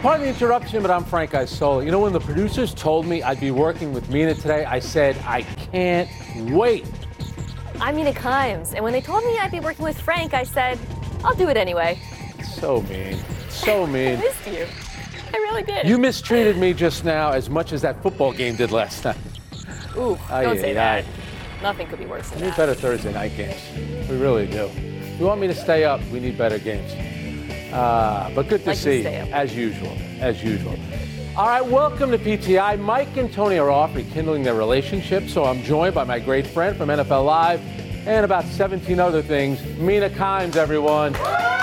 Pardon the interruption, but I'm Frank Isola. You know, when the producers told me I'd be working with Mina today, I said, I can't wait. I'm Mina Kimes, and when they told me I'd be working with Frank, I said, I'll do it anyway. So mean. So mean. I missed you. I really did. You mistreated me just now as much as that football game did last night. Ooh, don't say that. Nothing could be worse than that. We need that. better Thursday night games. We really do. If you want me to stay up, we need better games. But good to see, as usual. All right, welcome to PTI. Mike and Tony are off rekindling their relationship, so I'm joined by my great friend from NFL Live and about 17 other things, Mina Kimes, everyone.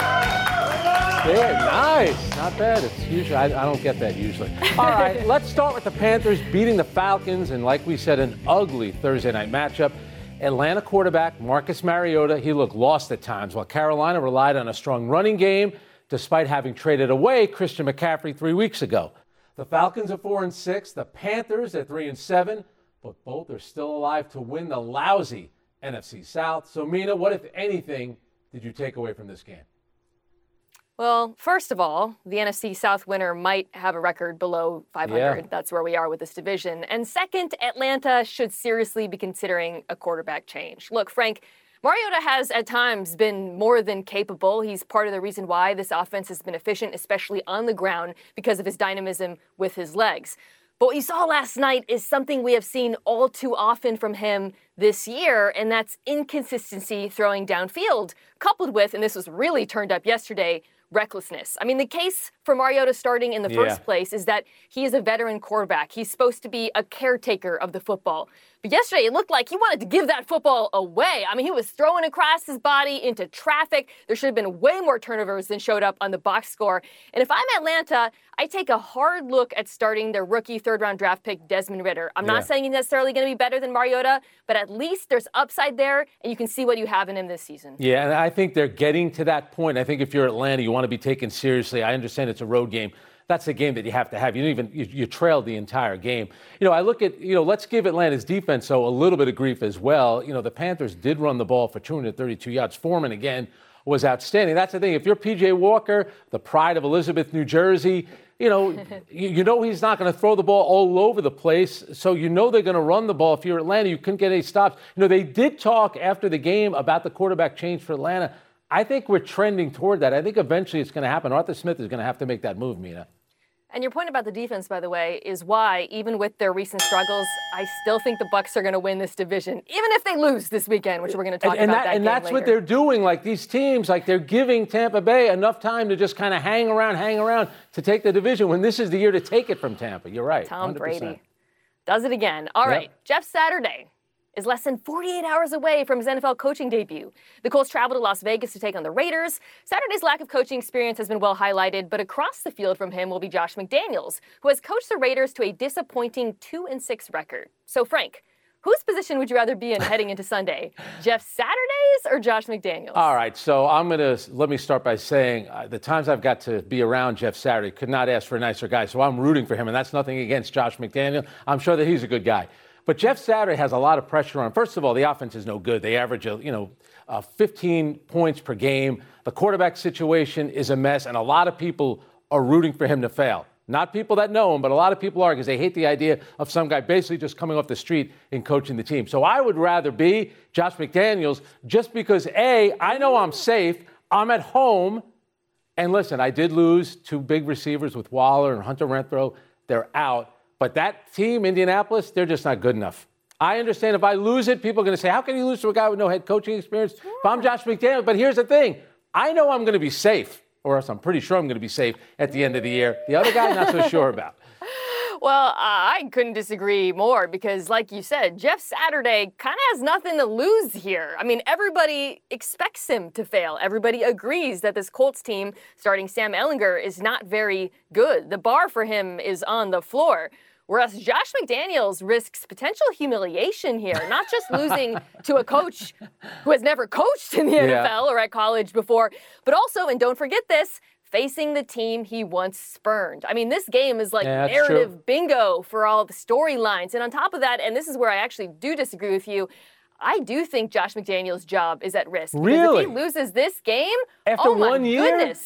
Yeah, nice. Not bad. It's usually, I don't get that usually. All right, let's start with the Panthers beating the Falcons, and like we said, an ugly Thursday night matchup. Atlanta quarterback Marcus Mariota, he looked lost at times, while Carolina relied on a strong running game, despite having traded away Christian McCaffrey 3 weeks ago. The Falcons are 4-6, the Panthers are 3-7, but both are still alive to win the lousy NFC South. So, Mina, what, if anything, did you take away from this game? Well, first of all, the NFC South winner might have a record below 500. Yeah. That's where we are with this division. And second, Atlanta should seriously be considering a quarterback change. Look, Frank, Mariota has at times been more than capable. He's part of the reason why this offense has been efficient, especially on the ground, because of his dynamism with his legs. But what you saw last night is something we have seen all too often from him this year, and that's inconsistency throwing downfield, coupled with, and this was really turned up yesterday, recklessness. I mean, the case for Mariota starting in the first place is that he is a veteran quarterback. He's supposed to be a caretaker of the football. But yesterday, it looked like he wanted to give that football away. I mean, he was throwing across his body into traffic. There should have been way more turnovers than showed up on the box score. And if I'm Atlanta, I take a hard look at starting their rookie third-round draft pick, Desmond Ridder. I'm not saying he's necessarily going to be better than Mariota, but at least there's upside there, and you can see what you have in him this season. Yeah, and I think they're getting to that point. I think if you're Atlanta, you want to be taken seriously. I understand it's a road game. That's a game that you have to have. You trailed the entire game. I look at, let's give Atlanta's defense, a little bit of grief as well. The Panthers did run the ball for 232 yards. Foreman, again, was outstanding. That's the thing. If you're P.J. Walker, the pride of Elizabeth, New Jersey, he's not going to throw the ball all over the place. So they're going to run the ball. If you're Atlanta, you couldn't get any stops. They did talk after the game about the quarterback change for Atlanta. I think we're trending toward that. I think eventually it's going to happen. Arthur Smith is going to have to make that move, Mina. And your point about the defense, by the way, is why, even with their recent struggles, I still think the Bucs are going to win this division, even if they lose this weekend, which we're going to talk about and that's later. What they're doing. Like these teams, they're giving Tampa Bay enough time to just kind of hang around to take the division when this is the year to take it from Tampa. You're right. Tom 100%. Brady does it again. All right, Jeff Saturday is less than 48 hours away from his NFL coaching debut. The Colts travel to Las Vegas to take on the Raiders. Saturday's lack of coaching experience has been well highlighted, but across the field from him will be Josh McDaniels, who has coached the Raiders to a disappointing 2-6 record. So, Frank, whose position would you rather be in heading into Sunday? Jeff Saturday's or Josh McDaniels? All right, so let me start by saying the times I've got to be around Jeff Saturday, could not ask for a nicer guy, so I'm rooting for him, and that's nothing against Josh McDaniel. I'm sure that he's a good guy. But Jeff Saturday has a lot of pressure on. First of all, the offense is no good. They average, 15 points per game. The quarterback situation is a mess, and a lot of people are rooting for him to fail. Not people that know him, but a lot of people are because they hate the idea of some guy basically just coming off the street and coaching the team. So I would rather be Josh McDaniels just because, A, I know I'm safe. I'm at home. And listen, I did lose two big receivers with Waller and Hunter Renfrow. They're out. But that team, Indianapolis, they're just not good enough. I understand if I lose it, people are going to say, how can you lose to a guy with no head coaching experience? If I'm Josh McDaniels, but here's the thing. I know I'm going to be safe, or else I'm pretty sure I'm going to be safe at the end of the year. The other guy, not so sure about. Well, I couldn't disagree more because, like you said, Jeff Saturday kind of has nothing to lose here. I mean, everybody expects him to fail. Everybody agrees that this Colts team, starting Sam Ehlinger, is not very good. The bar for him is on the floor. Whereas Josh McDaniels risks potential humiliation here, not just losing to a coach who has never coached in the NFL or at college before, but also, and don't forget this, facing the team he once spurned. I mean, this game is like narrative bingo for all the storylines. And on top of that, and this is where I actually do disagree with you, I do think Josh McDaniels' job is at risk. Really? Because if he loses this game, after 1 year? Goodness.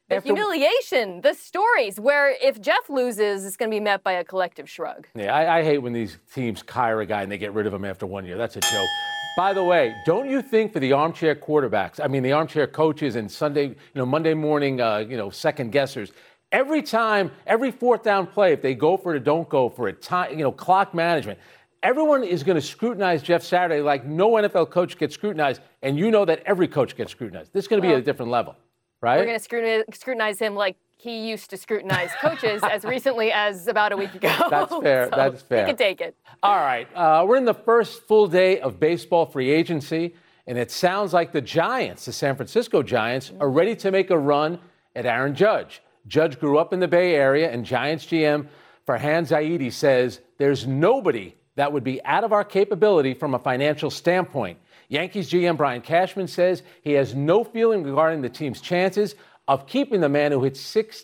The humiliation, the stories where if Jeff loses, it's going to be met by a collective shrug. Yeah, I hate when these teams hire a guy and they get rid of him after 1 year. That's a joke. By the way, don't you think for the armchair quarterbacks, the armchair coaches and Monday morning, second guessers, every time, every fourth down play, if they go for it or don't go for it, time, clock management, everyone is going to scrutinize Jeff Saturday like no NFL coach gets scrutinized, and you know that every coach gets scrutinized. This is going to be at a different level, right? We're going to scrutinize him like he used to scrutinize coaches as recently as about a week ago. That's fair. So that's fair. You can take it. All right. We're in the first full day of baseball free agency, and it sounds like the Giants, the San Francisco Giants, are ready to make a run at Aaron Judge. Judge grew up in the Bay Area, and Giants GM Farhan Zaidi says there's nobody that would be out of our capability from a financial standpoint. Yankees GM Brian Cashman says he has no feeling regarding the team's chances of keeping the man who hit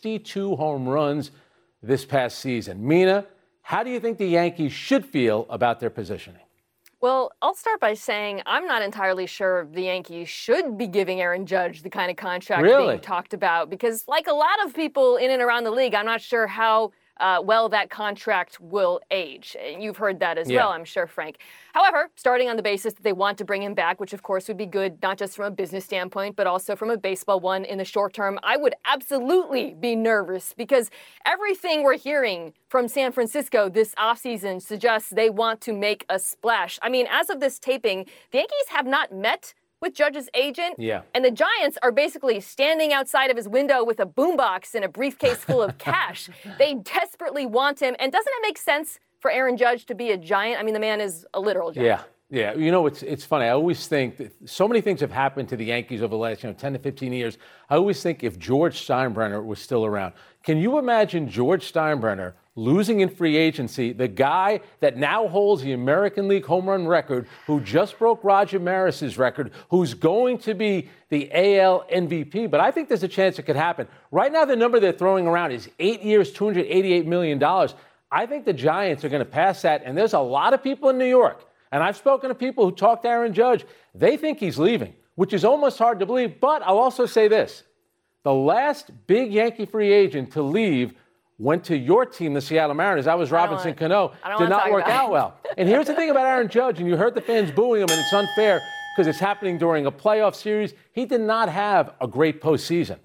62 home runs this past season. Mina, how do you think the Yankees should feel about their positioning? Well, I'll start by saying I'm not entirely sure the Yankees should be giving Aaron Judge the kind of contract being talked about because, like a lot of people in and around the league, I'm not sure how well that contract will age. You've heard that as well, I'm sure, Frank. However, starting on the basis that they want to bring him back, which of course would be good, not just from a business standpoint, but also from a baseball one in the short term, I would absolutely be nervous because everything we're hearing from San Francisco this offseason suggests they want to make a splash. As of this taping, the Yankees have not met with Judge's agent. And the Giants are basically standing outside of his window with a boombox and a briefcase full of cash. They desperately want him. And doesn't it make sense for Aaron Judge to be a Giant? The man is a literal Giant. Yeah. It's funny. I always think that so many things have happened to the Yankees over the last 10 to 15 years. I always think if George Steinbrenner was still around, can you imagine George Steinbrenner losing in free agency, the guy that now holds the American League home run record, who just broke Roger Maris's record, who's going to be the AL MVP? But I think there's a chance it could happen. Right now, the number they're throwing around is 8 years, $288 million. I think the Giants are going to pass that, and there's a lot of people in New York, and I've spoken to people who talked to Aaron Judge. They think he's leaving, which is almost hard to believe. But I'll also say this. The last big Yankee free agent to leave went to your team, the Seattle Mariners. That was Robinson Cano. Did not work out well. And here's the thing about Aaron Judge, and you heard the fans booing him, and it's unfair because it's happening during a playoff series. He did not have a great postseason.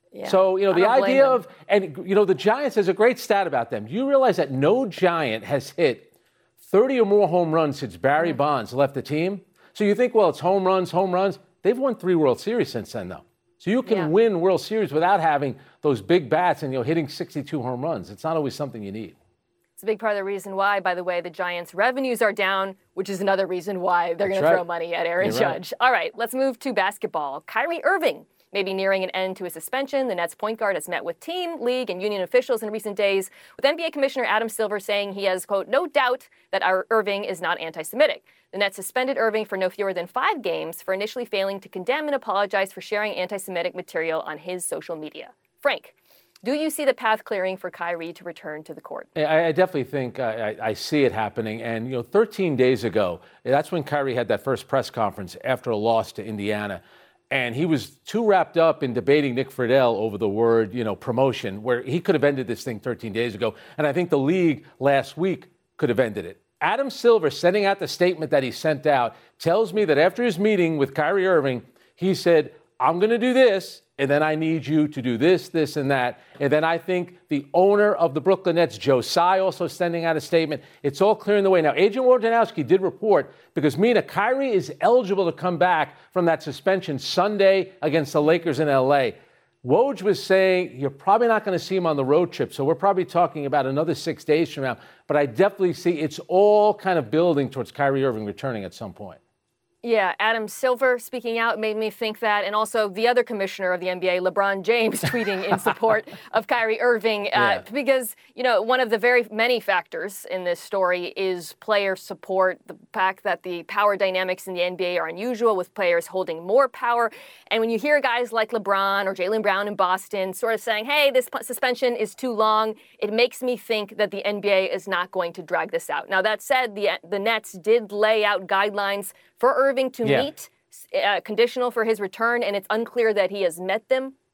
So, the idea of, the Giants, there's a great stat about them. Do you realize that no Giant has hit 30 or more home runs since Barry Bonds left the team? So you think, well, it's home runs. They've won 3 World Series since then, though. So you can win World Series without having those big bats and hitting 62 home runs. It's not always something you need. It's a big part of the reason why, by the way, the Giants' revenues are down, which is another reason why they're going to throw money at Aaron Judge. All right, let's move to basketball. Kyrie Irving may be nearing an end to his suspension. The Nets point guard has met with team, league, and union officials in recent days, with NBA Commissioner Adam Silver saying he has, quote, no doubt that Irving is not anti-Semitic. The Nets suspended Irving for no fewer than 5 games for initially failing to condemn and apologize for sharing anti-Semitic material on his social media. Frank, do you see the path clearing for Kyrie to return to the court? I definitely think I see it happening. And, 13 days ago, that's when Kyrie had that first press conference after a loss to Indiana. And he was too wrapped up in debating Nick Friedel over the word, promotion, where he could have ended this thing 13 days ago. And I think the league last week could have ended it. Adam Silver, sending out the statement that he sent out, tells me that after his meeting with Kyrie Irving, he said, I'm going to do this, and then I need you to do this, this, and that. And then I think the owner of the Brooklyn Nets, Joe Tsai, also sending out a statement. It's all clearing the way. Now, Adrian Wojnarowski did report, because Mina, Kyrie is eligible to come back from that suspension Sunday against the Lakers in L.A. Woj was saying you're probably not going to see him on the road trip, so we're probably talking about another 6 days from now. But I definitely see it's all kind of building towards Kyrie Irving returning at some point. Yeah, Adam Silver speaking out made me think that, and also the other commissioner of the NBA, LeBron James, tweeting in support of Kyrie Irving, because, one of the very many factors in this story is player support, the fact that the power dynamics in the NBA are unusual, with players holding more power. And when you hear guys like LeBron or Jaylen Brown in Boston sort of saying, hey, this suspension is too long, it makes me think that the NBA is not going to drag this out. Now, that said, the Nets did lay out guidelines for Irving to meet, conditional for his return, and it's unclear that he has met them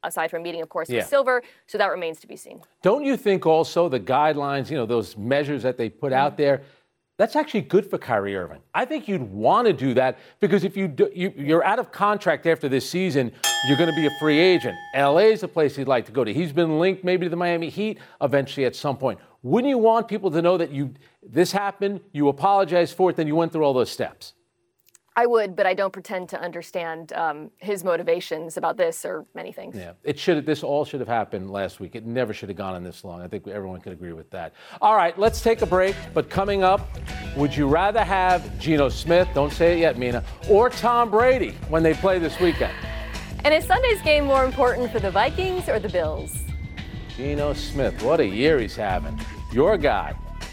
aside from meeting, of course, with Silver. So that remains to be seen. Don't you think also the guidelines, those measures that they put out there, that's actually good for Kyrie Irving? I think you'd want to do that because if you're out of contract after this season, you're going to be a free agent. LA is the place he'd like to go to. He's been linked maybe to the Miami Heat eventually at some point. Wouldn't you want people to know that this happened, you apologized for it, then you went through all those steps? I would, but I don't pretend to understand his motivations about this or many things. Yeah, this all should have happened last week. It never should have gone on this long. I think everyone can agree with that. All right, let's take a break. But coming up, would you rather have Geno Smith, don't say it yet, Mina, or Tom Brady when they play this weekend? And is Sunday's game more important for the Vikings or the Bills? Geno Smith, what a year he's having. Your guy.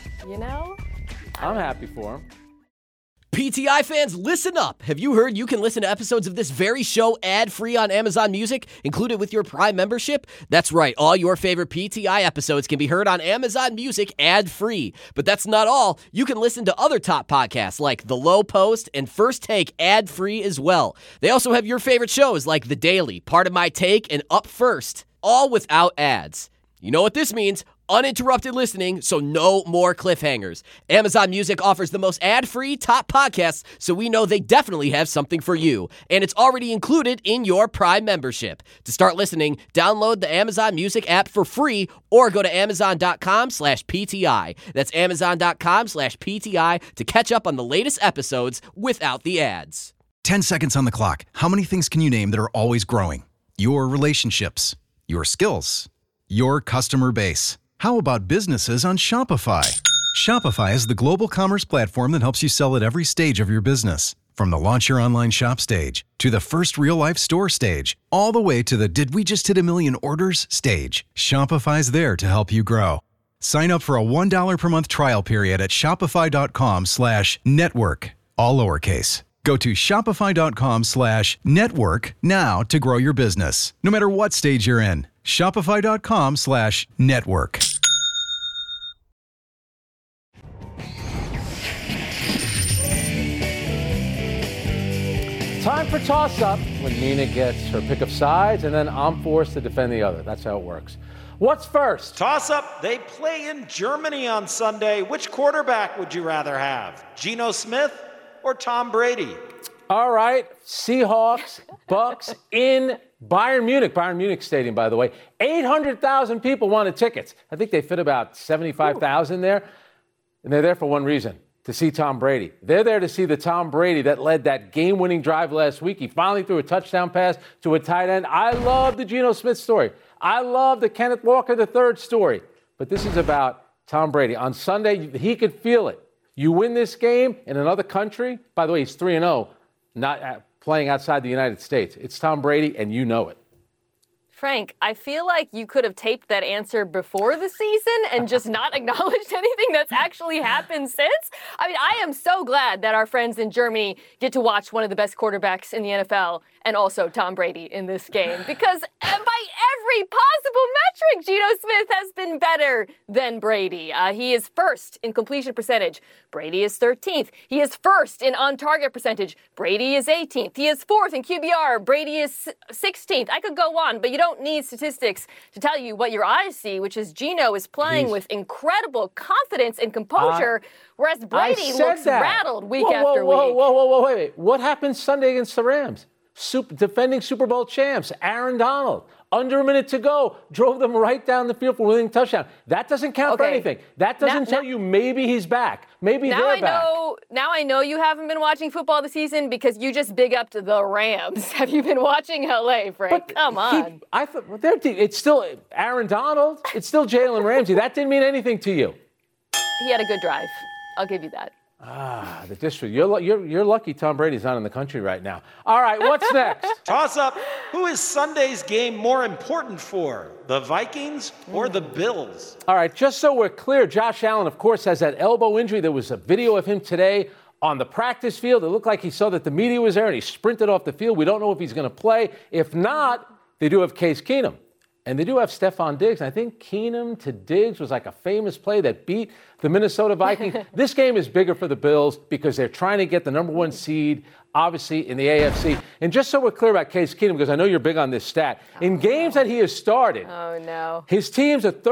I'm happy for him. PTI fans, listen up. Have you heard you can listen to episodes of this very show ad-free on Amazon Music, included with your Prime membership? That's right. All your favorite PTI episodes can be heard on Amazon Music ad-free. But that's not all. You can listen to other top podcasts like The Low Post and First Take ad-free as well. They also have your favorite shows like The Daily, Part of My Take, and Up First, all without ads. You know what this means? Uninterrupted listening, so no more cliffhangers. Amazon Music offers the most ad-free top podcasts, so we know they definitely have something for you. And it's already included in your Prime membership. To start listening, download the Amazon Music app for free or go to amazon.com/PTI. That's amazon.com/PTI to catch up on the latest episodes without the ads. 10 seconds on the clock. How many things can you name that are always growing? Your relationships, your skills, your customer base. How about businesses on Shopify? Shopify is the global commerce platform that helps you sell at every stage of your business. From the launch your online shop stage, to the first real-life store stage, all the way to the did we just hit a million orders stage. Shopify's there to help you grow. Sign up for a $1 per month trial period at shopify.com/network, all lowercase. Go to shopify.com/network now to grow your business, no matter what stage you're in. Shopify.com/network. Time for toss-up when Mina gets her pick of sides, and then I'm forced to defend the other. That's how it works. What's first? Toss-up. They play in Germany on Sunday. Which quarterback would you rather have? Geno Smith or Tom Brady? All right, Seahawks, Bucks in Bayern Munich Stadium, by the way. 800,000 people wanted tickets. I think they fit about 75,000 there. And they're there for one reason, to see Tom Brady. They're there to see the Tom Brady that led that game-winning drive last week. He finally threw a touchdown pass to a tight end. I love the Geno Smith story. I love the Kenneth Walker III story. But this is about Tom Brady. On Sunday, he could feel it. You win this game in another country. By the way, he's 3-0, not playing outside the United States. It's Tom Brady, and you know it. Frank, I feel like you could have taped that answer before the season and just not acknowledged anything that's actually happened since. I mean, I am so glad that our friends in Germany get to watch one of the best quarterbacks in the NFL and also Tom Brady in this game, because by every possible metric, Geno Smith has been better than Brady. He is first in completion percentage. Brady is 13th. He is first in on-target percentage. Brady is 18th. He is fourth in QBR. Brady is 16th. I could go on, but you don't need statistics to tell you what your eyes see, which is Geno is playing with incredible confidence and composure, whereas Brady looks rattled week after week. Wait. What happened Sunday against the Rams? Defending Super Bowl champs, Aaron Donald, under a minute to go, drove them right down the field for a winning touchdown. That doesn't count for anything. That doesn't tell you maybe he's back. Maybe they're back. Now I know you haven't been watching football this season because you just big up to the Rams. Have you been watching LA, Frank? But come on. I thought it's still Aaron Donald. It's still Jalen Ramsey. That didn't mean anything to you. He had a good drive. I'll give you that. The district. You're lucky Tom Brady's not in the country right now. All right, what's next? Toss up. Who is Sunday's game more important for? The Vikings or the Bills? All right, just so we're clear, Josh Allen, of course, has that elbow injury. There was a video of him today on the practice field. It looked like he saw that the media was there and he sprinted off the field. We don't know if he's going to play. If not, they do have Case Keenum. And they do have Stephon Diggs. And I think Keenum to Diggs was like a famous play that beat the Minnesota Vikings. This game is bigger for the Bills because they're trying to get the number 1 seed, obviously, in the AFC. And just so we're clear about Case Keenum, because I know you're big on this stat, in games that he has started, his teams are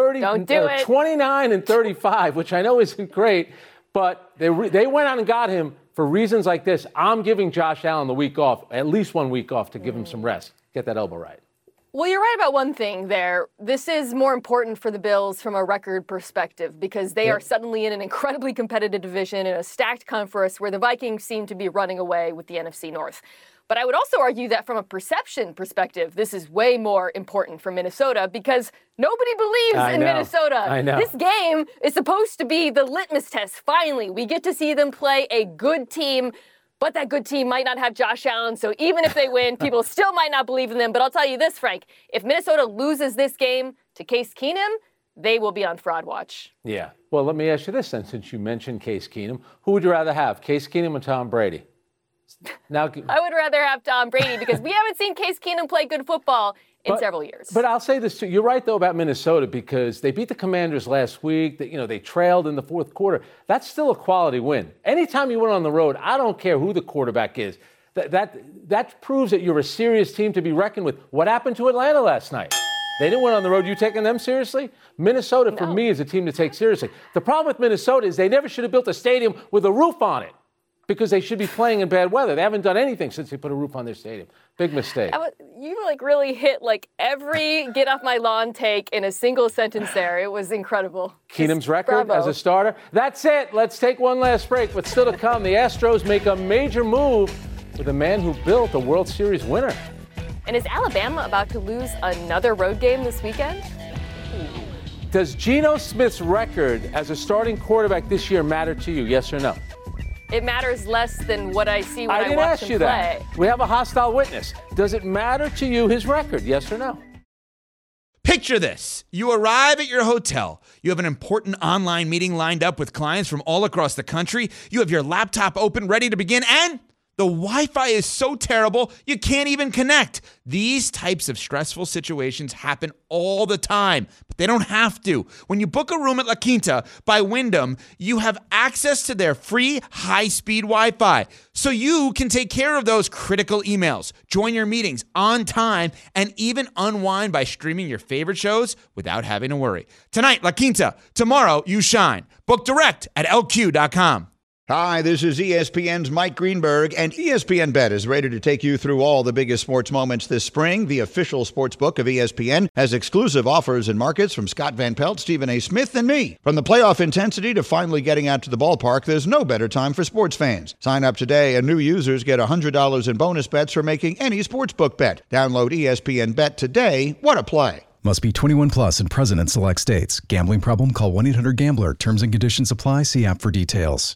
29 and 35, which I know isn't great, but they went out and got him for reasons like this. I'm giving Josh Allen the week off, at least 1 week off, to give him some rest. Get that elbow right. Well, you're right about one thing there. This is more important for the Bills from a record perspective because they are suddenly in an incredibly competitive division in a stacked conference where the Vikings seem to be running away with the NFC North. But I would also argue that from a perception perspective, this is way more important for Minnesota because nobody believes in Minnesota. I know. This game is supposed to be the litmus test. Finally, we get to see them play a good team, but that good team might not have Josh Allen. So even if they win, people still might not believe in them. But I'll tell you this, Frank, if Minnesota loses this game to Case Keenum, they will be on fraud watch. Yeah. Well, let me ask you this then, since you mentioned Case Keenum. Who would you rather have, Case Keenum or Tom Brady? Now, I would rather have Tom Brady because we haven't seen Case Keenum play good football in several years. But I'll say this too. You're right, though, about Minnesota because they beat the Commanders last week. They trailed in the fourth quarter. That's still a quality win. Anytime you win on the road, I don't care who the quarterback is. That proves that you're a serious team to be reckoned with. What happened to Atlanta last night? They didn't win on the road. You taking them seriously? Minnesota, for me, is a team to take seriously. The problem with Minnesota is they never should have built a stadium with a roof on it. Because they should be playing in bad weather. They haven't done anything since they put a roof on their stadium. Big mistake. You really hit every get off my lawn take in a single sentence there. It was incredible. Keenum's record as a starter. That's it. Let's take one last break. But still to come, the Astros make a major move with a man who built a World Series winner. And is Alabama about to lose another road game this weekend? Does Geno Smith's record as a starting quarterback this year matter to you? Yes or no? It matters less than what I see when I watch him play. I didn't ask you that. We have a hostile witness. Does it matter to you, his record? Yes or no? Picture this. You arrive at your hotel. You have an important online meeting lined up with clients from all across the country. You have your laptop open, ready to begin, and the Wi-Fi is so terrible, you can't even connect. These types of stressful situations happen all the time, but they don't have to. When you book a room at La Quinta by Wyndham, you have access to their free high-speed Wi-Fi, so you can take care of those critical emails, join your meetings on time, and even unwind by streaming your favorite shows without having to worry. Tonight, La Quinta. Tomorrow, you shine. Book direct at LQ.com. Hi, this is ESPN's Mike Greenberg, and ESPN Bet is ready to take you through all the biggest sports moments this spring. The official sports book of ESPN has exclusive offers and markets from Scott Van Pelt, Stephen A. Smith, and me. From the playoff intensity to finally getting out to the ballpark, there's no better time for sports fans. Sign up today, and new users get $100 in bonus bets for making any sportsbook bet. Download ESPN Bet today. What a play. Must be 21 plus and present in select states. Gambling problem? Call 1-800-GAMBLER. Terms and conditions apply. See app for details.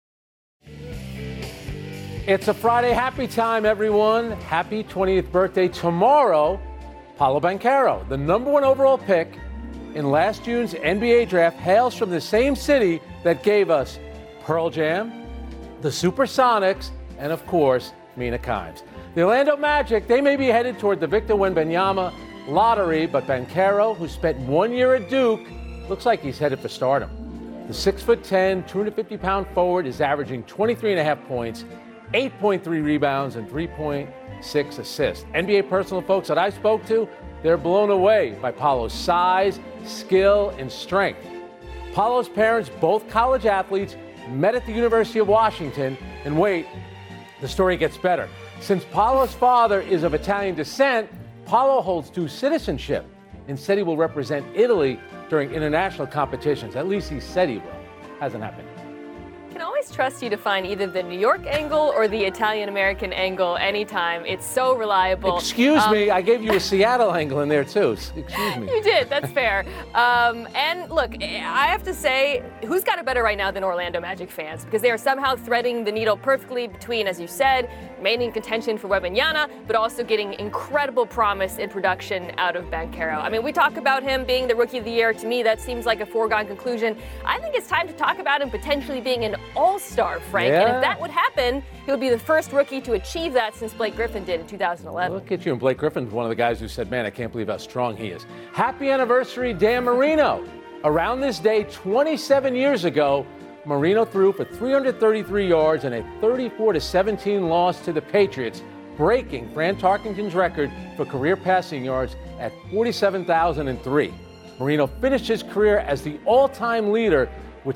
It's a Friday happy time, everyone. Happy 20th birthday tomorrow. Paolo Banchero, the number 1 overall pick in last June's NBA draft, hails from the same city that gave us Pearl Jam, the Supersonics, and of course, Mina Kimes. The Orlando Magic, they may be headed toward the Victor Wembanyama lottery, but Banchero, who spent 1 year at Duke, looks like he's headed for stardom. The 6'10", 250-pound forward is averaging 23.5 points, 8.3 rebounds, and 3.6 assists. NBA personal folks that I spoke to, they're blown away by Paolo's size, skill, and strength. Paolo's parents, both college athletes, met at the University of Washington. And wait, the story gets better. Since Paolo's father is of Italian descent, Paolo holds dual citizenship and said he will represent Italy during international competitions. At least he said he will. Hasn't happened. I can always trust you to find either the New York angle or the Italian-American angle anytime. It's so reliable. Excuse me, I gave you a Seattle angle in there too. Excuse me. You did, that's fair. And look, I have to say, who's got it better right now than Orlando Magic fans? Because they are somehow threading the needle perfectly between, as you said, remaining in contention for Wembanyama, but also getting incredible promise in production out of Banchero. I mean, we talk about him being the Rookie of the Year. To me, that seems like a foregone conclusion. I think it's time to talk about him potentially being an all-star All-Star, Frank. Yeah. And if that would happen, he would be the first rookie to achieve that since Blake Griffin did in 2011. Look at you. And Blake Griffin's one of the guys who said, man, I can't believe how strong he is. Happy anniversary, Dan Marino. Around this day, 27 years ago, Marino threw for 333 yards and a 34-17 loss to the Patriots, breaking Fran Tarkenton's record for career passing yards at 47,003. Marino finished his career as the all-time leader with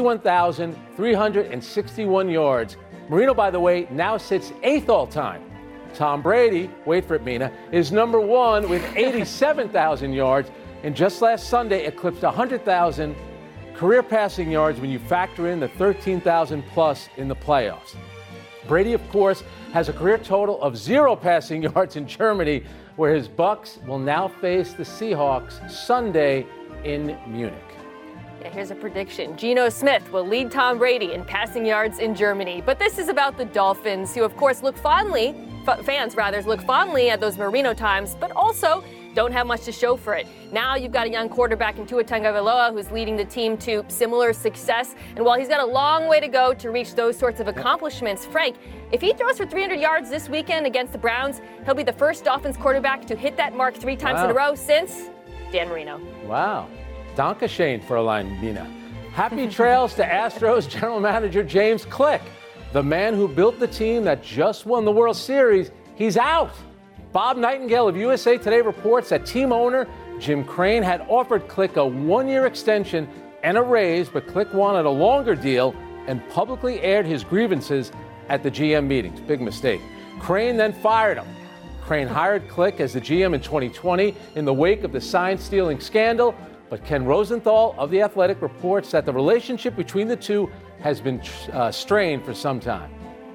61,361 yards. Marino, by the way, now sits 8th all-time. Tom Brady, wait for it, Mina, is number 1 with 87,000 yards, and just last Sunday eclipsed 100,000 career passing yards when you factor in the 13,000 plus in the playoffs. Brady, of course, has a career total of 0 passing yards in Germany, where his Bucks will now face the Seahawks Sunday in Munich. Yeah, here's a prediction. Geno Smith will lead Tom Brady in passing yards in Germany. But this is about the Dolphins, who, of course, fans look fondly at those Marino times, but also don't have much to show for it. Now you've got a young quarterback in Tua Tagovailoa who's leading the team to similar success. And while he's got a long way to go to reach those sorts of accomplishments, Frank, if he throws for 300 yards this weekend against the Browns, he'll be the first Dolphins quarterback to hit that mark 3 times in a row since Dan Marino. Wow. Danke Shane for a line, Mina. Happy trails to Astros general manager James Click. The man who built the team that just won the World Series, he's out. Bob Nightingale of USA Today reports that team owner Jim Crane had offered Click a 1-year extension and a raise, but Click wanted a longer deal and publicly aired his grievances at the GM meetings. Big mistake. Crane then fired him. Crane hired Click as the GM in 2020 in the wake of the sign-stealing scandal, but Ken Rosenthal of The Athletic reports that the relationship between the two has been strained for some time.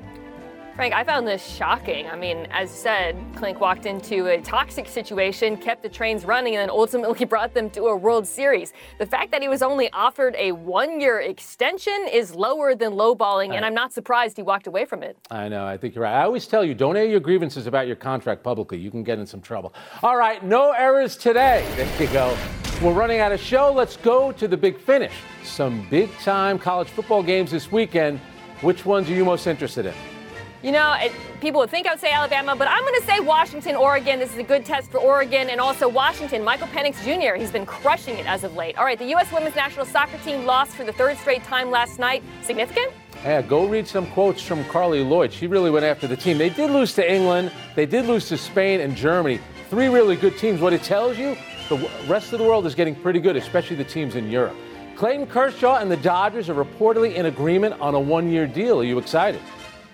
Frank, I found this shocking. I mean, as said, Click walked into a toxic situation, kept the trains running, and then ultimately brought them to a World Series. The fact that he was only offered a 1-year extension is lower than lowballing, and I'm not surprised he walked away from it. I know. I think you're right. I always tell you, don't air your grievances about your contract publicly. You can get in some trouble. All right, no errors today. There you go. We're running out of show. Let's go to the big finish. Some big-time college football games this weekend. Which ones are you most interested in? You know, people would think I would say Alabama, but I'm going to say Washington, Oregon. This is a good test for Oregon, and also Washington. Michael Penix Jr., he's been crushing it as of late. All right, the U.S. women's national soccer team lost for the 3rd straight time last night. Significant? Yeah, go read some quotes from Carly Lloyd. She really went after the team. They did lose to England. They did lose to Spain and Germany. 3 really good teams. What it tells you, the rest of the world is getting pretty good, especially the teams in Europe. Clayton Kershaw and the Dodgers are reportedly in agreement on a 1-year deal. Are you excited?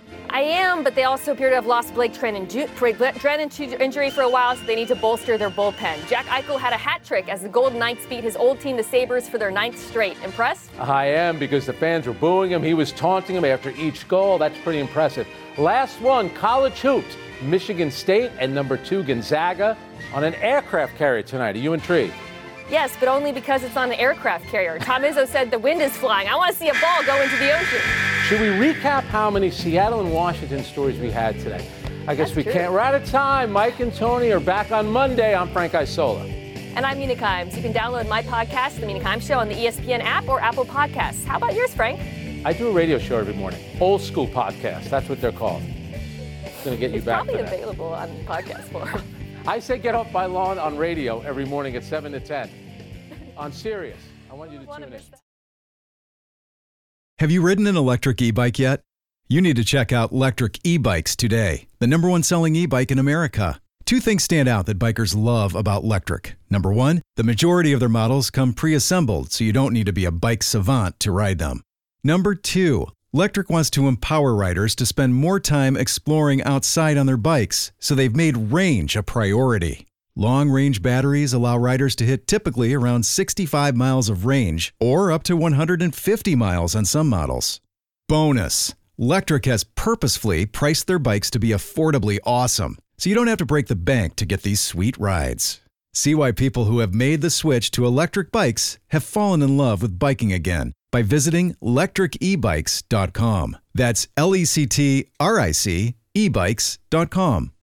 I am, but they also appear to have lost Blake Trennen injury for a while, so they need to bolster their bullpen. Jack Eichel had a hat trick as the Golden Knights beat his old team, the Sabres, for their 9th straight. Impressed? I am, because the fans were booing him. He was taunting him after each goal. That's pretty impressive. Last one, college hoops. Michigan State and number 2 Gonzaga on an aircraft carrier tonight. Are you intrigued? Yes, but only because it's on an aircraft carrier. Tom Izzo said the wind is flying. I want to see a ball go into the ocean. Should we recap how many Seattle and Washington stories we had today? I guess we true. can't. We're out of time. Mike and Tony are back on Monday. I'm Frank Isola. And I'm Mina Kimes. You can download my podcast, The Mina Kimes Show, on the ESPN app or Apple Podcasts. How about yours, Frank? I do a radio show every morning. Old school podcast. That's what they're called. It's going to get you back to that. It's probably available on podcast form. I say get off my lawn on radio every morning at 7 to 10 on Sirius. I want you to tune in. Have you ridden an electric e-bike yet? You need to check out Lectric E-Bikes today, the #1 selling e-bike in America. 2 things stand out that bikers love about Lectric. Number 1, the majority of their models come pre-assembled, so you don't need to be a bike savant to ride them. Number 2, Lectric wants to empower riders to spend more time exploring outside on their bikes, so they've made range a priority. Long-range batteries allow riders to hit typically around 65 miles of range, or up to 150 miles on some models. Bonus! Lectric has purposefully priced their bikes to be affordably awesome, so you don't have to break the bank to get these sweet rides. See why people who have made the switch to electric bikes have fallen in love with biking again by visiting lectricebikes.com. That's LECTRIC ebikes.com.